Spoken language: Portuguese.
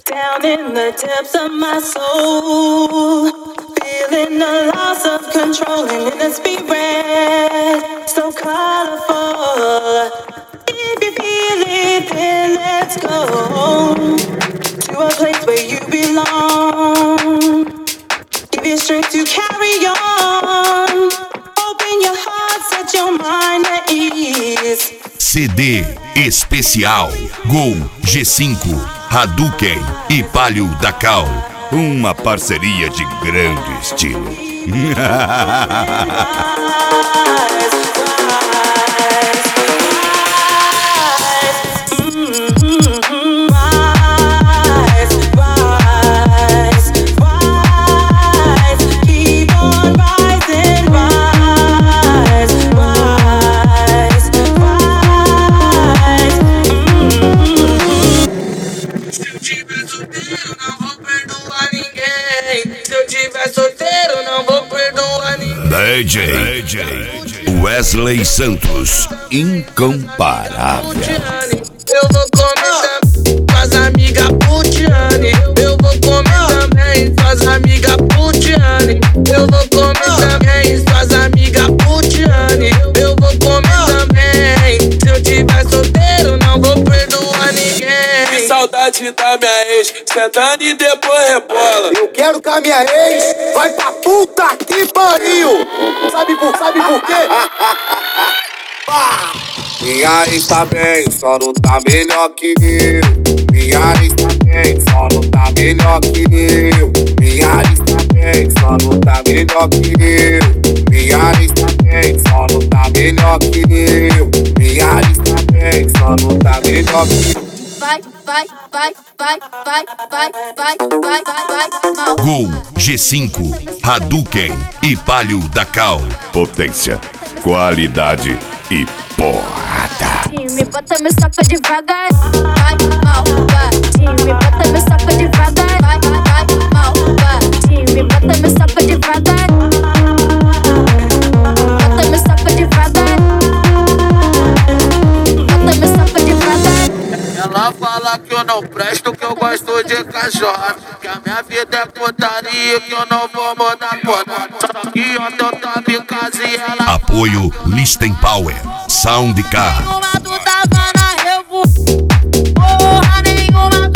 Down in the depths of my soul, feeling the loss of control and in the spirit, so colorful. If you feel it, then let's go to a place where you belong. Give you strength to carry on. Open your heart, set your mind at ease. CD especial Gol G5, Hadouken e Palio da Cal. Uma parceria de grande estilo. DJ Wesley Santos, incomparável. Eu vou comer com as amigas Putiane. Eu vou comer também com as amigas Putiane. Eu vou comer também com as amigas Putiane. Eu vou comer também. Se eu tiver solteiro, não vou perdoar ninguém. Que saudade da minha ex, sentando e depois rebola. Eu quero que a minha ex vai pra puta que pariu. Sabe por quê? Minha ex tá bem, só não tá melhor que eu. Minha ex tá bem, só não tá melhor que eu. Minha ex tá bem, só não tá melhor que eu. Minha ex tá bem, só não tá melhor que eu. Minha ex tá bem, só não tá melhor que eu. Vai, mal. Gol G5, Hadouken e Palio da Cal. Potência, qualidade e porrada. Me bota, me soca devagar. Vai, mal, vai. Me bota, me soca devagar. Vai, mal, vai. Me bota, me soca devagar. Bota, me soca devagar. Bota, me soca devagar. Ela fala que eu não presto, que eu gosto de cachorro. Que a minha vida é putaria, que eu não vou mudar por nada. Só que ontem eu tava em casa e ela... Apoio Listen Power, Sound Car. Nenhuma tu tava na revo. Porra nenhuma